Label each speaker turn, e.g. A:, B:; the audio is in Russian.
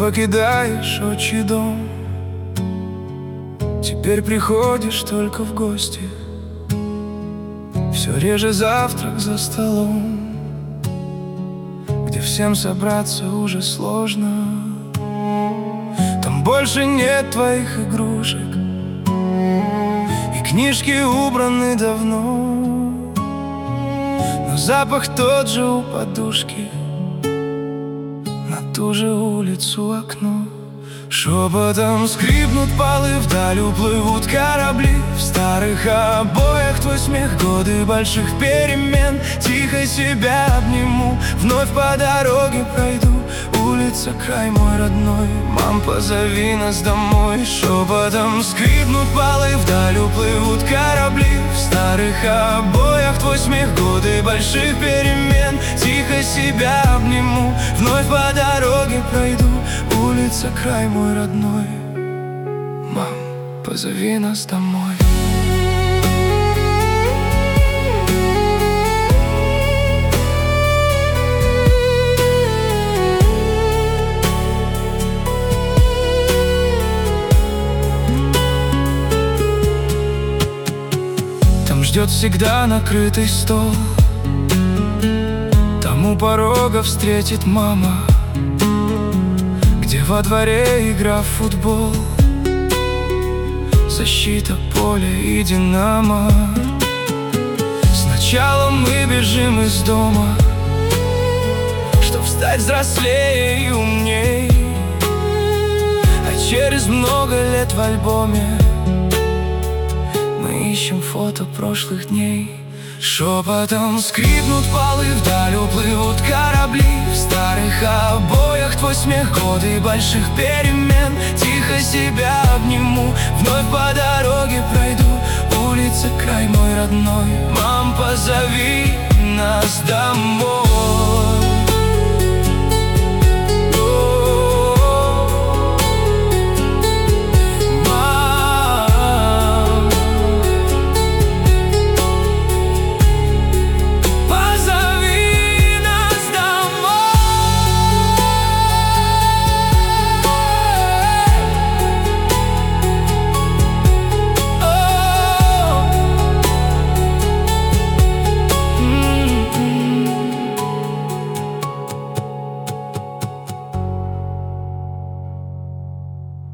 A: покидаешь отчий дом, теперь приходишь только в гости. Все реже завтрак за столом, где всем собраться уже сложно. Там больше нет твоих игрушек, и книжки убраны давно, но запах тот же у подушки, на ту же улицу окно. Шепотом скрипнут полы, вдаль уплывут корабли. В старых обоях твой смех, годы больших перемен. Тихо себя обниму, вновь по дороге пройду. Улица, край мой родной, мам, позови нас домой. Шепотом скрипнут полы, вдаль уплывут корабли. В старых обоях твой смех, годы больших перемен. Тихо себя обниму, вновь по дороге пройду. Улица, край мой родной, мам, позови нас домой. Там ждет всегда накрытый стол, там у порога встретит мама, где во дворе игра в футбол, защита поля и динамо. Сначала мы бежим из дома, чтоб стать взрослее и умней, а через много лет в альбоме мы ищем фото прошлых дней. Шепотом скрипнут полы, вдаль уплывут корабли. В старых обоях твой смех, годы больших перемен. Тихо себя обниму, вновь по дороге пройду. Улица, край мой родной, мам, позови нас домой.